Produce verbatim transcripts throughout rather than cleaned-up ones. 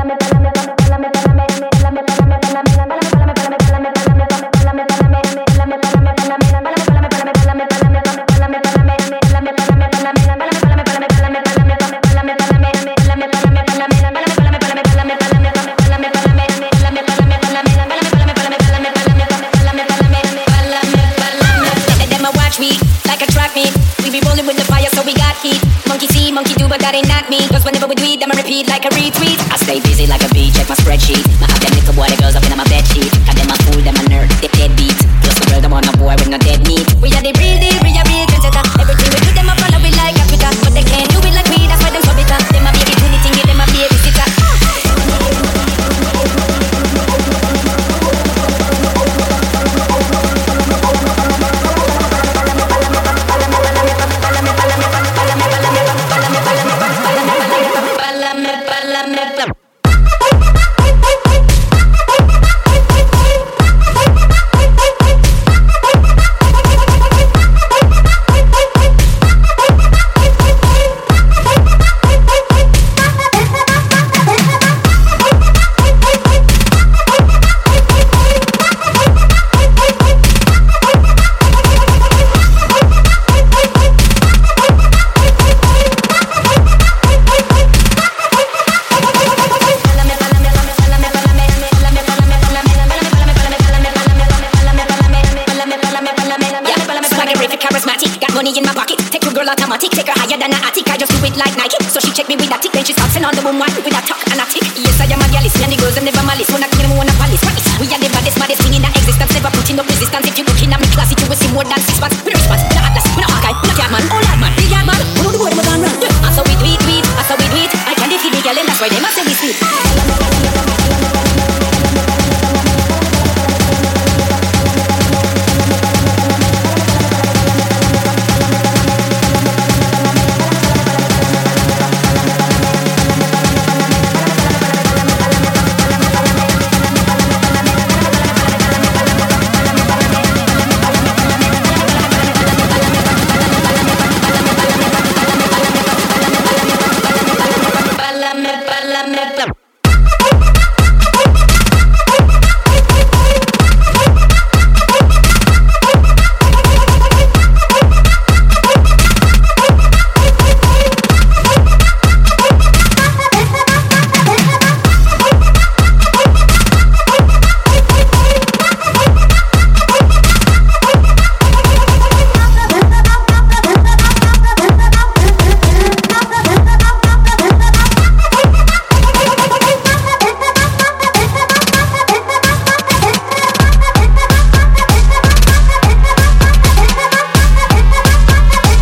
Like a retweet, I stay busy like a bee, check my spreadsheet. My hot them little boy, the girls up in my bed sheet. Got them a fool, them a nerd, they deadbeat. Plus the girl, them on a boy with no dead meat. We are the real deal, we are real trendsetter. Everything we do, them a follow it like a Twitter. But they can't do it like we, that's why them so bitter. Them a baby twenty thing, give them a baby sitter. Money in my pocket, take your girl automatic, take her higher than a attic. I just do it like Nike, so she check me with that tick. Then she starts on the boom wine with a tuck and a tick. Yes, I am a realist, and the girls them never malice. Wanna kill me, wanna palace. We are the baddest, baddest thing in the existence. Never putting up resistance. If you looking at me classy, you will see more than six months. We no response, we no atlas, we no Hawkeye, we no Catman, oh lad man, big yard man. Who know the word, we gone run. I saw we tweet, tweet, I saw we tweet. I can't defeat the girl, and that's why they must say we sweet.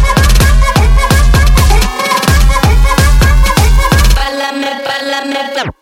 Bala me, bala me, bala.